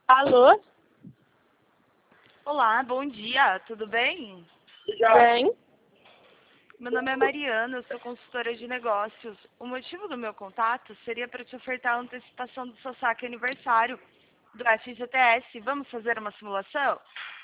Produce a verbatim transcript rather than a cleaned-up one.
Alô? Olá, bom dia, tudo bem? Bem? Meu nome é Mariana, eu sou consultora de negócios. O motivo do meu contato seria para te ofertar a antecipação do seu saque aniversário do F G T S. Vamos fazer uma simulação?